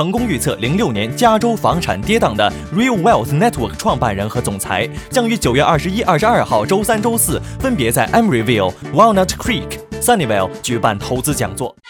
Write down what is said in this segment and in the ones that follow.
成功预测06年加州房产跌宕的 Real Wealth Network 创办人和总裁，将于9月21、22号周三、周四分别在 Emeryville、Walnut Creek、Sunnyvale 举办投资讲座。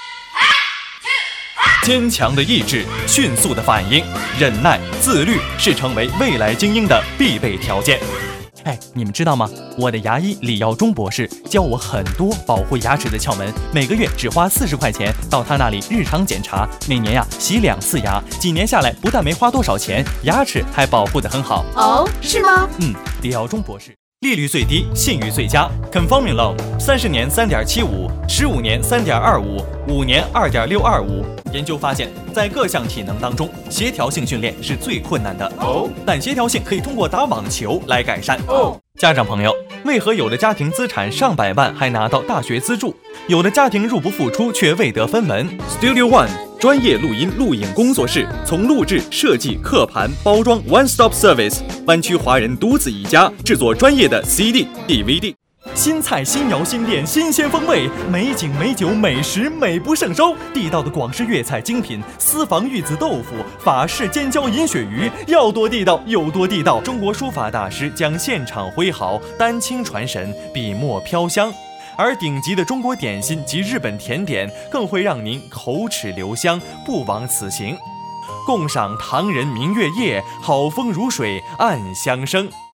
坚强的意志，迅速的反应，忍耐、自律是成为未来精英的必备条件。你们知道吗？我的牙医李耀中博士教我很多保护牙齿的窍门，每个月只花40块钱到他那里日常检查，每年洗2次牙，几年下来不但没花多少钱，牙齿还保护得很好。 哦，是吗？ 李耀中博士。利率最低，信誉最佳 Conforming Loan 30年3.75%，15年3.25%，5年2.625%。研究发现，在各项体能当中，协调性训练是最困难的。但协调性可以通过打网球来改善。家长朋友，为何有的家庭资产上百万还拿到大学资助，有的家庭入不敷出却未得分文 ？Studio One 专业录音录影工作室，从录制、设计、刻盘、包装 One Stop Service， 湾区华人独自一家，制作专业的 CD、DVD。新菜新肴新店，新鲜风味，美景美酒美食美不胜收。地道的广式粤菜精品，私房玉子豆腐，法式尖椒银鳕鱼，要多地道有多地道。中国书法大师将现场挥毫，丹青传神，笔墨飘香。而顶级的中国点心及日本甜点更会让您口齿留香，不枉此行。共赏唐人明月夜，好风如水暗香生。